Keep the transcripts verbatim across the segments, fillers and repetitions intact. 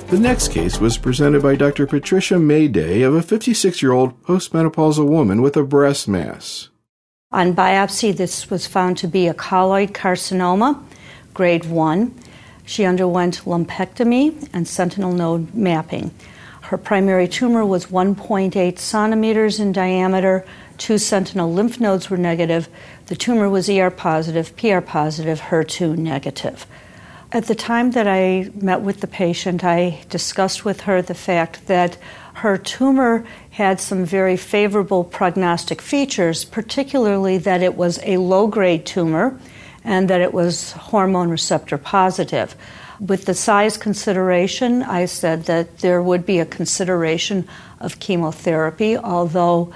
The next case was presented by Doctor Patricia Mayday of a fifty-six-year-old postmenopausal woman with a breast mass. On biopsy, this was found to be a colloid carcinoma, grade one. She underwent lumpectomy and sentinel node mapping. Her primary tumor was one point eight centimeters in diameter. Two sentinel lymph nodes were negative. The tumor was E R positive, P R positive, H E R two negative. At the time that I met with the patient, I discussed with her the fact that her tumor had some very favorable prognostic features, particularly that it was a low-grade tumor and that it was hormone receptor positive. With the size consideration, I said that there would be a consideration of chemotherapy, although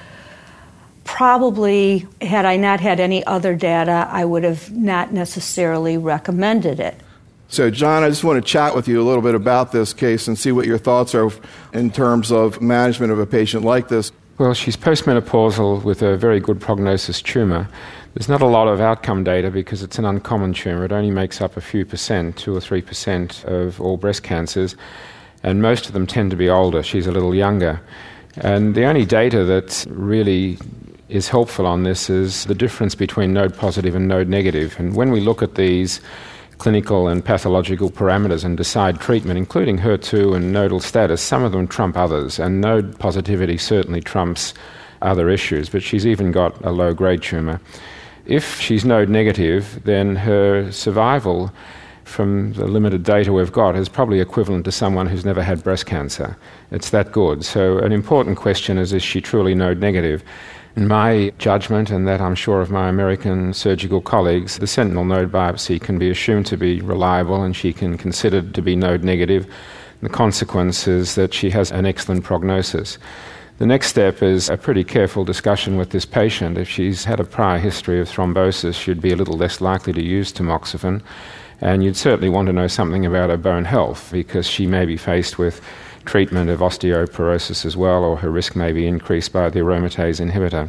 probably had I not had any other data, I would have not necessarily recommended it. So, John, I just want to chat with you a little bit about this case and see what your thoughts are in terms of management of a patient like this. Well, she's postmenopausal with a very good prognosis tumor. There's not a lot of outcome data because it's an uncommon tumor. It only makes up a few percent, two or three percent of all breast cancers, and most of them tend to be older. She's a little younger. And the only data that really is helpful on this is the difference between node positive and node negative. And when we look at these clinical and pathological parameters and decide treatment, including H E R two and nodal status, some of them trump others, and node positivity certainly trumps other issues, but she's even got a low-grade tumor. If she's node negative, then her survival from the limited data we've got is probably equivalent to someone who's never had breast cancer. It's that good. So an important question is, is she truly node negative? In my judgment, and that I'm sure of my American surgical colleagues, the sentinel node biopsy can be assumed to be reliable and she can consider to be node negative. The consequence is that she has an excellent prognosis. The next step is a pretty careful discussion with this patient. If she's had a prior history of thrombosis, she'd be a little less likely to use tamoxifen. And you'd certainly want to know something about her bone health, because she may be faced with treatment of osteoporosis as well, or her risk may be increased by the aromatase inhibitor.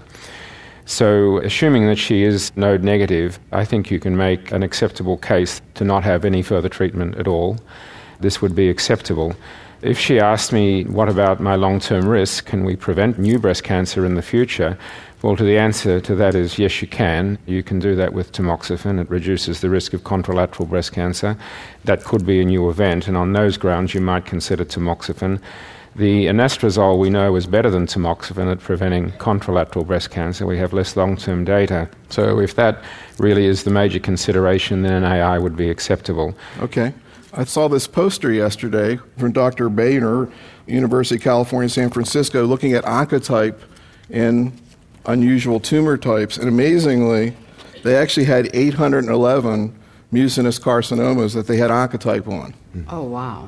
So, assuming that she is node negative, I think you can make an acceptable case to not have any further treatment at all. This would be acceptable. If she asked me, what about my long-term risk? Can we prevent new breast cancer in the future? Well, to the answer to that is yes, you can. You can do that with tamoxifen. It reduces the risk of contralateral breast cancer. That could be a new event, and on those grounds you might consider tamoxifen. The anastrozole we know is better than tamoxifen at preventing contralateral breast cancer. We have less long-term data. So if that really is the major consideration, then an A I would be acceptable. Okay. I saw this poster yesterday from Doctor Boehner, University of California, San Francisco, looking at oncotype in unusual tumor types, and amazingly, they actually had eight hundred eleven mucinous carcinomas that they had oncotype on. Oh, wow.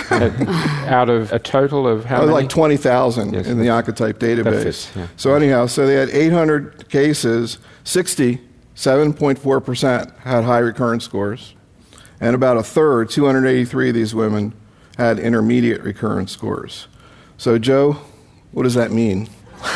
Out of a total of how many? Like twenty thousand yes, in the oncotype database. Fits, yeah. So anyhow, so they had eight hundred cases, sixty-seven point four percent had high recurrence scores, and about a third, two hundred eighty-three of these women, had intermediate recurrence scores. So, Joe, what does that mean?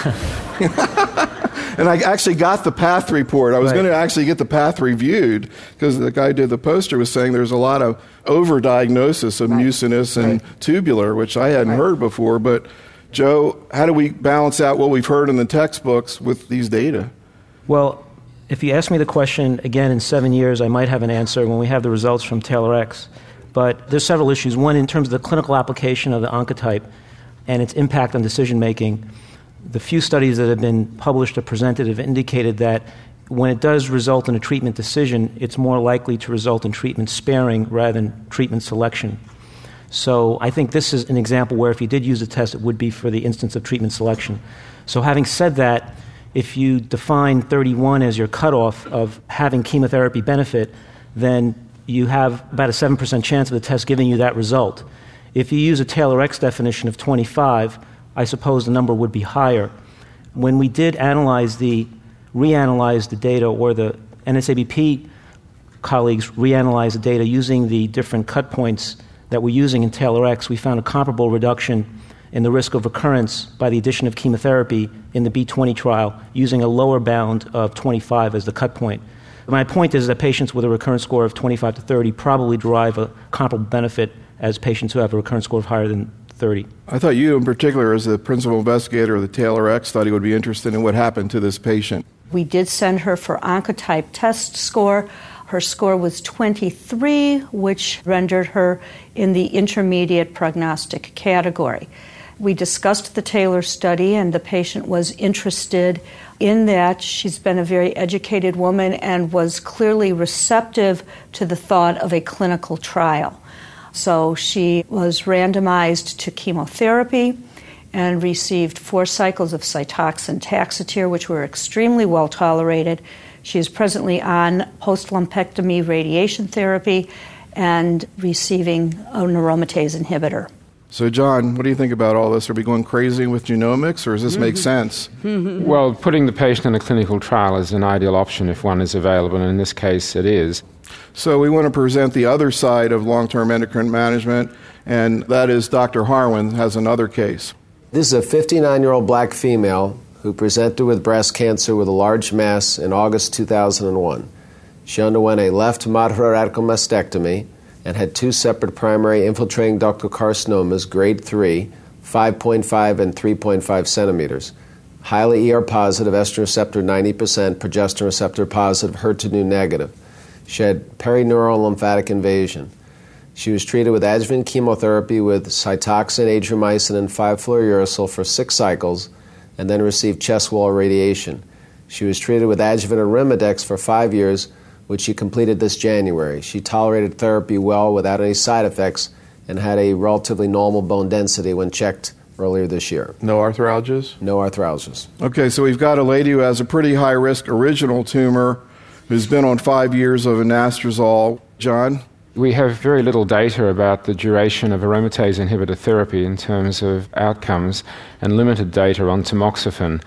And I actually got the path report. I was right. going to actually get the path reviewed because the guy who did the poster was saying there's a lot of overdiagnosis of right. mucinous and right. tubular, which I hadn't right. heard before. But, Joe, how do we balance out what we've heard in the textbooks with these data? Well, if you ask me the question again in seven years, I might have an answer when we have the results from TAILOR-X. But there's several issues. One, in terms of the clinical application of the oncotype and its impact on decision-making. The few studies that have been published or presented have indicated that when it does result in a treatment decision, it's more likely to result in treatment sparing rather than treatment selection. So I think this is an example where if you did use a test, it would be for the instance of treatment selection. So having said that, if you define thirty-one as your cutoff of having chemotherapy benefit, then you have about a seven percent chance of the test giving you that result. If you use a TAILOR-X definition of twenty-five, I suppose the number would be higher. When we did analyze the, reanalyze the data, or the N S A B P colleagues reanalyzed the data using the different cut points that we're using in TAILOR-X, we found a comparable reduction in the risk of recurrence by the addition of chemotherapy in the B twenty trial using a lower bound of twenty-five as the cut point. My point is that patients with a recurrence score of twenty-five to thirty probably derive a comparable benefit as patients who have a recurrence score of higher than thirty. I thought you in particular, as the principal investigator of the TAILOR-X study, would be interested in what happened to this patient. We did send her for Oncotype test score. Her score was twenty-three, which rendered her in the intermediate prognostic category. We discussed the TAILOR study, and the patient was interested in that. She's been a very educated woman and was clearly receptive to the thought of a clinical trial. So she was randomized to chemotherapy and received four cycles of Cytoxan Taxotere, which were extremely well tolerated. She is presently on post-lumpectomy radiation therapy and receiving an aromatase inhibitor. So, John, what do you think about all this? Are we going crazy with genomics, or does this make sense? Well, putting the patient in a clinical trial is an ideal option if one is available, and in this case it is. So we want to present the other side of long-term endocrine management, and that is Doctor Harwin has another case. This is a fifty-nine-year-old black female who presented with breast cancer with a large mass in August two thousand one. She underwent a left moderate radical mastectomy and had two separate primary infiltrating ductal carcinomas, grade three, five point five and three point five centimeters. Highly E R positive, estrogen receptor ninety percent, progesterone receptor positive, H E R two negative. She had perineural lymphatic invasion. She was treated with adjuvant chemotherapy with Cytoxan, Adriamycin, and five fluorouracil for six cycles, and then received chest wall radiation. She was treated with adjuvant Arimidex for five years, which she completed this January. She tolerated therapy well without any side effects and had a relatively normal bone density when checked earlier this year. No arthralgias? No arthralgias. Okay, so we've got a lady who has a pretty high-risk original tumor who's been on five years of anastrozole. John? We have very little data about the duration of aromatase inhibitor therapy in terms of outcomes, and limited data on tamoxifen.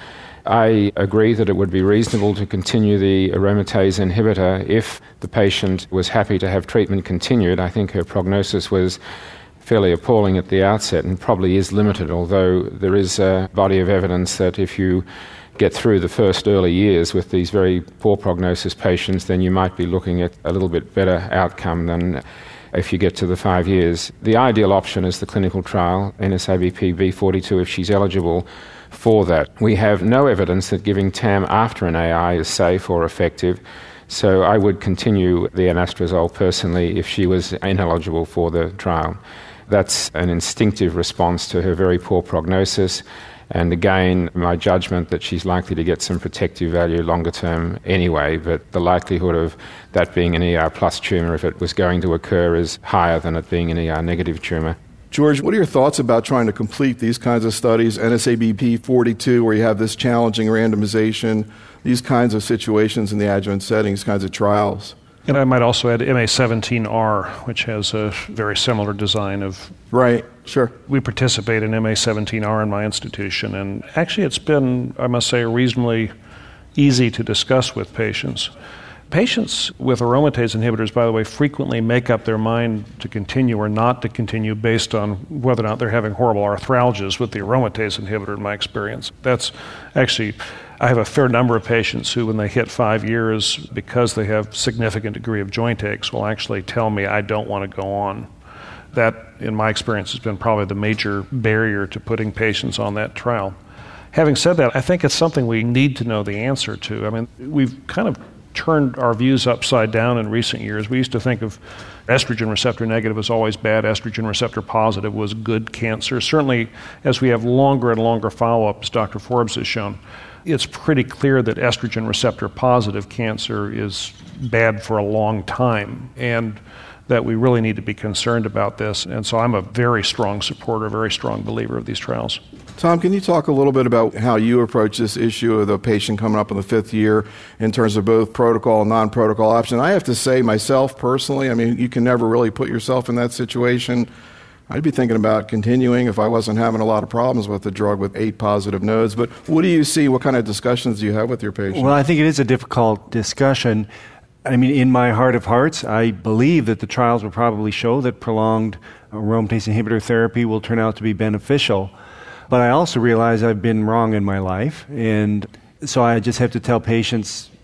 I agree that it would be reasonable to continue the aromatase inhibitor if the patient was happy to have treatment continued. I think her prognosis was fairly appalling at the outset and probably is limited, although there is a body of evidence that if you get through the first early years with these very poor prognosis patients, then you might be looking at a little bit better outcome than if you get to the five years. The ideal option is the clinical trial, N S A B P B forty-two, if she's eligible for that. We have no evidence that giving T A M after an A I is safe or effective, so I would continue the anastrozole personally if she was ineligible for the trial. That's an instinctive response to her very poor prognosis. And again, my judgment that she's likely to get some protective value longer term anyway, but the likelihood of that being an E R plus tumour, if it was going to occur, is higher than it being an E R negative tumour. George, what are your thoughts about trying to complete these kinds of studies, N S A B P forty-two, where you have this challenging randomization, these kinds of situations in the adjuvant setting, these kinds of trials? And I might also add M A seventeen R, which has a very similar design of... Right, sure. We participate in M A seventeen R in my institution, and actually it's been, I must say, reasonably easy to discuss with patients. Patients with aromatase inhibitors, by the way, frequently make up their mind to continue or not to continue based on whether or not they're having horrible arthralgias with the aromatase inhibitor, in my experience. That's actually... I have a fair number of patients who, when they hit five years, because they have significant degree of joint aches, will actually tell me, I don't want to go on. That, in my experience, has been probably the major barrier to putting patients on that trial. Having said that, I think it's something we need to know the answer to. I mean, we've kind of turned our views upside down in recent years. We used to think of estrogen receptor negative as always bad, estrogen receptor positive was good cancer. Certainly, as we have longer and longer follow-up, as Doctor Forbes has shown, it's pretty clear that estrogen receptor positive cancer is bad for a long time, and that we really need to be concerned about this. And so I'm a very strong supporter, very strong believer of these trials. Tom, can you talk a little bit about how you approach this issue of the patient coming up in the fifth year in terms of both protocol and non-protocol option? I have to say myself personally, I mean, you can never really put yourself in that situation. I'd be thinking about continuing if I wasn't having a lot of problems with the drug with eight positive nodes. But what do you see? What kind of discussions do you have with your patients? Well, I think it is a difficult discussion. I mean, in my heart of hearts, I believe that the trials will probably show that prolonged aromatase inhibitor therapy will turn out to be beneficial. But I also realize I've been wrong in my life. And so I just have to tell patients,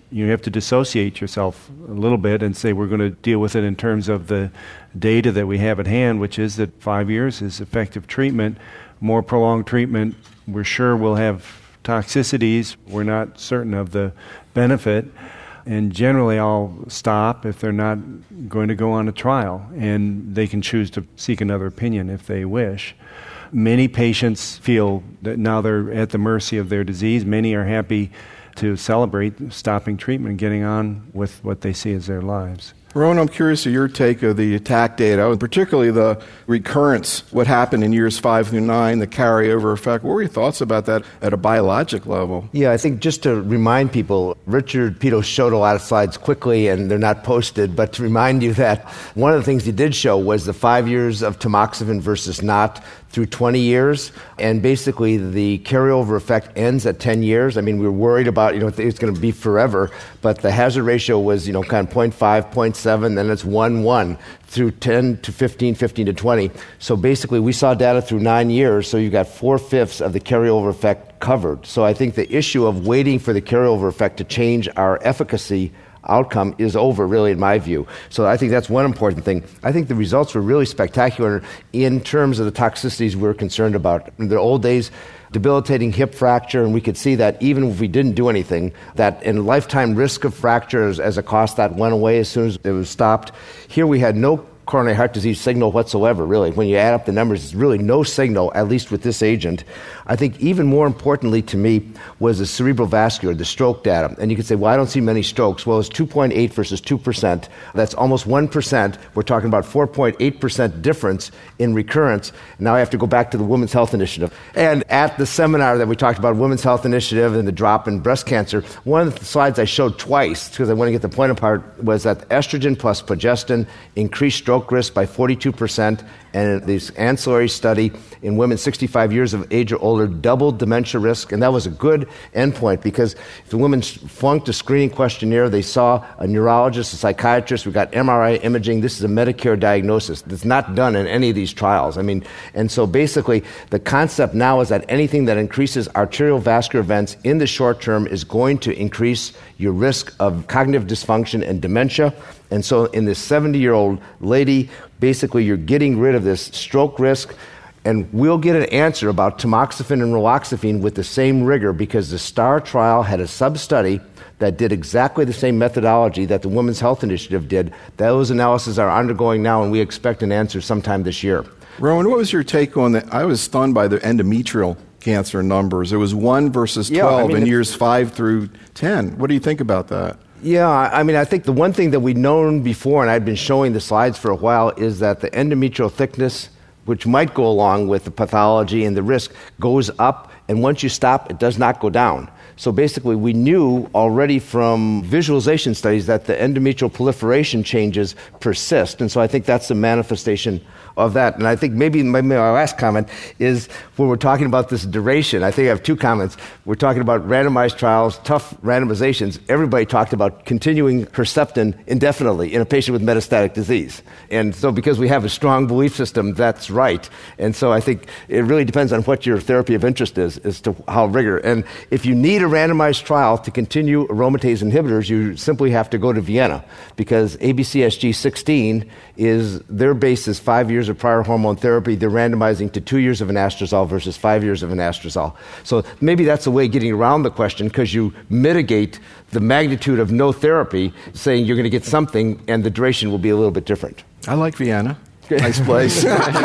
you have to dissociate yourself a little bit and say we're going to deal with it in terms of the data that we have at hand, which is that five years is effective treatment. More prolonged treatment, we're sure will have toxicities. We're not certain of the benefit. And generally I'll stop if they're not going to go on a trial, and they can choose to seek another opinion if they wish. Many patients feel that now they're at the mercy of their disease. Many are happy to celebrate stopping treatment and getting on with what they see as their lives. Rowan, I'm curious of your take of the attack data, and particularly the recurrence, what happened in years five through nine, the carryover effect. What were your thoughts about that at a biologic level? Yeah, I think just to remind people, Richard Peto showed a lot of slides quickly, and they're not posted, but to remind you that one of the things he did show was the five years of tamoxifen versus not through twenty years, and basically the carryover effect ends at ten years. I mean, we were worried about, you know, it's going to be forever, but the hazard ratio was, you know, kind of zero point five, zero point seven, then it's one, one through ten to fifteen, fifteen to twenty. So basically we saw data through nine years, so you got four-fifths of the carryover effect covered. So I think the issue of waiting for the carryover effect to change our efficacy outcome is over, really, in my view. So I think that's one important thing. I think the results were really spectacular in terms of the toxicities we were concerned about. In the old days, debilitating hip fracture, and we could see that even if we didn't do anything, that in lifetime risk of fracture as, as a cost, that went away as soon as it was stopped. Here we had no coronary heart disease signal whatsoever, really. When you add up the numbers, there's really no signal, at least with this agent. I think even more importantly to me was the cerebral vascular, the stroke data. And you could say, well, I don't see many strokes. Well, it's two point eight versus two percent. That's almost one percent. We're talking about four point eight percent difference in recurrence. Now I have to go back to the Women's Health Initiative. And at the seminar that we talked about, Women's Health Initiative and the drop in breast cancer, one of the slides I showed twice, because I want to get the point apart, was that estrogen plus progestin increased stroke risk by forty-two percent, and this ancillary study in women sixty-five years of age or older doubled dementia risk, and that was a good endpoint because if the women flunked a screening questionnaire, they saw a neurologist, a psychiatrist, we got M R I imaging. This is a Medicare diagnosis that's not done in any of these trials. I mean, and so basically the concept now is that anything that increases arteriovascular events in the short term is going to increase your risk of cognitive dysfunction and dementia. And so in this seventy-year-old lady, basically you're getting rid of this stroke risk, and we'll get an answer about tamoxifen and raloxifene with the same rigor because the STAR trial had a sub-study that did exactly the same methodology that the Women's Health Initiative did. Those analyses are undergoing now, and we expect an answer sometime this year. Rowan, what was your take on that? I was stunned by the endometrial cancer numbers. It was one versus twelve yeah, I mean, in years five through ten. What do you think about that? Yeah, I mean, I think the one thing that we'd known before, and I'd been showing the slides for a while, is that the endometrial thickness, which might go along with the pathology and the risk, goes up, and once you stop, it does not go down. So basically, we knew already from visualization studies that the endometrial proliferation changes persist, and so I think that's the manifestation of that. And I think maybe my, my last comment is when we're talking about this duration, I think I have two comments. We're talking about randomized trials, tough randomizations. Everybody talked about continuing Herceptin indefinitely in a patient with metastatic disease. And so because we have a strong belief system, that's right. And so I think it really depends on what your therapy of interest is, as to how rigor. And if you need a randomized trial to continue aromatase inhibitors, you simply have to go to Vienna because A B C S G sixteen is, their base is five years of prior hormone therapy. They're randomizing to two years of anastrozole versus five years of anastrozole. So maybe that's a way of getting around the question because you mitigate the magnitude of no therapy, saying you're going to get something and the duration will be a little bit different. I like Vienna. Nice place.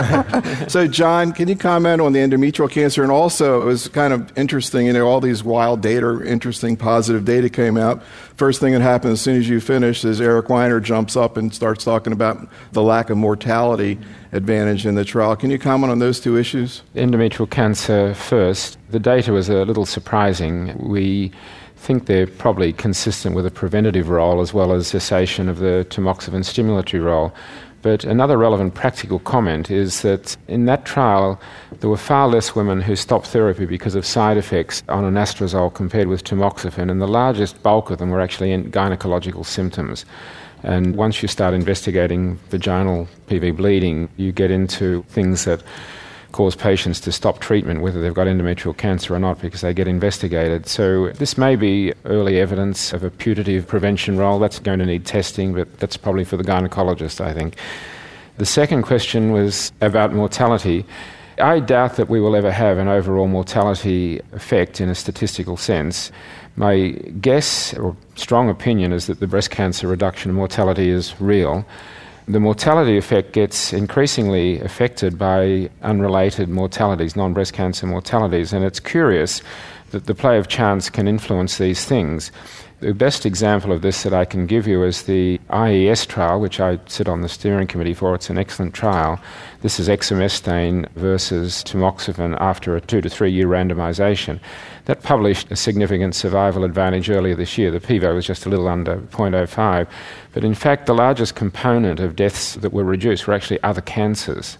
So, John, can you comment on the endometrial cancer? And also, it was kind of interesting, you know, all these wild data, interesting positive data came out. First thing that happened as soon as you finish is Eric Weiner jumps up and starts talking about the lack of mortality advantage in the trial. Can you comment on those two issues? Endometrial cancer first. The data was a little surprising. We think they're probably consistent with a preventative role as well as cessation of the tamoxifen stimulatory role. But another relevant practical comment is that in that trial, there were far less women who stopped therapy because of side effects on anastrozole compared with tamoxifen, and the largest bulk of them were actually in gynecological symptoms. And once you start investigating vaginal P V bleeding, you get into things that cause patients to stop treatment, whether they've got endometrial cancer or not, because they get investigated. So this may be early evidence of a putative prevention role. That's going to need testing, but that's probably for the gynecologist, I think. The second question was about mortality. I doubt that we will ever have an overall mortality effect in a statistical sense. My guess or strong opinion is that the breast cancer reduction in mortality is real. The mortality effect gets increasingly affected by unrelated mortalities, non-breast cancer mortalities, and it's curious that the play of chance can influence these things. The best example of this that I can give you is the I E S trial, which I sit on the steering committee for. It's an excellent trial. This is exemestane versus tamoxifen after a two to three year randomization. That published a significant survival advantage earlier this year. The P-value was just a little under zero point zero five. But in fact, the largest component of deaths that were reduced were actually other cancers.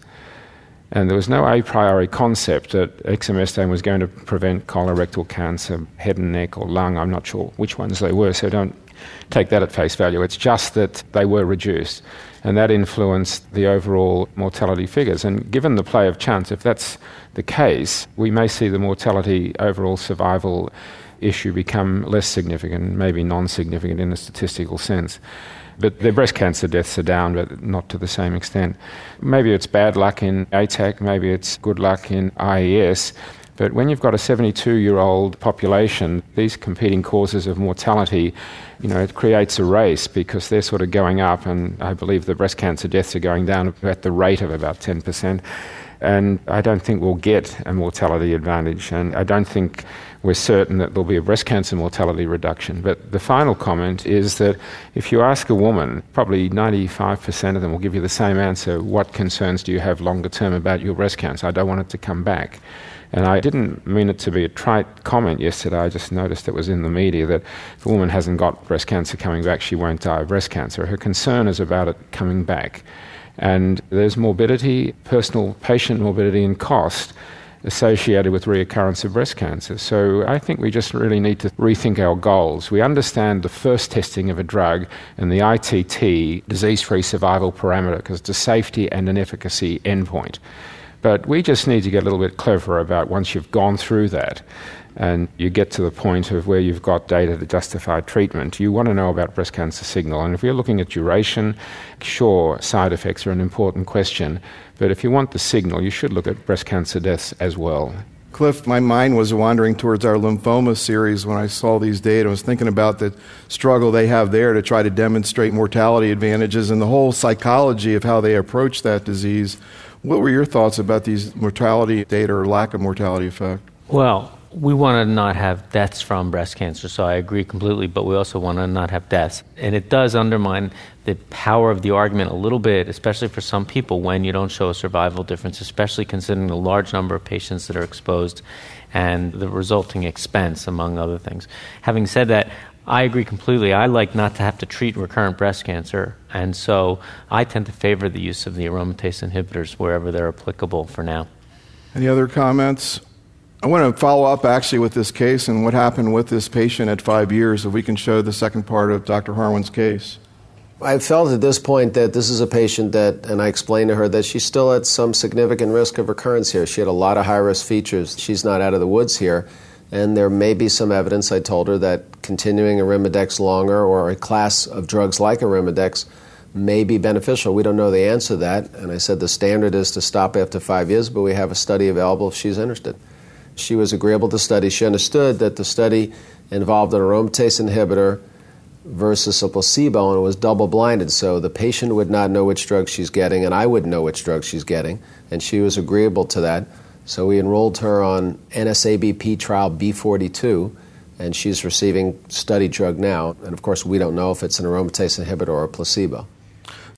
And there was no a priori concept that exemestane was going to prevent colorectal cancer, head and neck, or lung. I'm not sure which ones they were, so don't take that at face value. It's just that they were reduced, and that influenced the overall mortality figures. And given the play of chance, if that's the case, we may see the mortality overall survival issue become less significant, maybe non-significant in a statistical sense. But their breast cancer deaths are down, but not to the same extent. Maybe it's bad luck in A TAC, maybe it's good luck in I E S, but when you've got a seventy-two-year-old population, these competing causes of mortality, you know, it creates a race because they're sort of going up, and I believe the breast cancer deaths are going down at the rate of about ten percent. And I don't think we'll get a mortality advantage, and I don't think we're certain that there'll be a breast cancer mortality reduction. But the final comment is that if you ask a woman, probably ninety-five percent of them will give you the same answer: what concerns do you have longer term about your breast cancer? I don't want it to come back. And I didn't mean it to be a trite comment yesterday. I just noticed it was in the media that if a woman hasn't got breast cancer coming back, she won't die of breast cancer. Her concern is about it coming back. And there's morbidity, personal patient morbidity and cost associated with reoccurrence of breast cancer. So I think we just really need to rethink our goals. We understand the first testing of a drug and the I T T, disease-free survival parameter, because it's a safety and an efficacy endpoint. But we just need to get a little bit cleverer about once you've gone through that and you get to the point of where you've got data to justify treatment, you want to know about breast cancer signal. And if you're looking at duration, sure, side effects are an important question, but if you want the signal, you should look at breast cancer deaths as well. Cliff, my mind was wandering towards our lymphoma series when I saw these data. I was thinking about the struggle they have there to try to demonstrate mortality advantages and the whole psychology of how they approach that disease. What were your thoughts about these mortality data or lack of mortality effect? Well, we want to not have deaths from breast cancer, so I agree completely, but we also want to not have deaths. And it does undermine the power of the argument a little bit, especially for some people, when you don't show a survival difference, especially considering the large number of patients that are exposed and the resulting expense, among other things. Having said that, I agree completely. I like not to have to treat recurrent breast cancer, and so I tend to favor the use of the aromatase inhibitors wherever they're applicable for now. Any other comments? I want to follow up actually with this case and what happened with this patient at five years, if we can show the second part of Doctor Harwin's case. I felt at this point that this is a patient that, and I explained to her that she's still at some significant risk of recurrence here. She had a lot of high-risk features. She's not out of the woods here. And there may be some evidence, I told her, that continuing Arimidex longer or a class of drugs like Arimidex may be beneficial. We don't know the answer to that. And I said the standard is to stop after five years, but we have a study available if she's interested. She was agreeable to study. She understood that the study involved an aromatase inhibitor versus a placebo, and it was double-blinded, so the patient would not know which drug she's getting, and I wouldn't know which drug she's getting, and she was agreeable to that. So we enrolled her on N S A B P trial B forty-two, and she's receiving study drug now, and of course we don't know if it's an aromatase inhibitor or a placebo.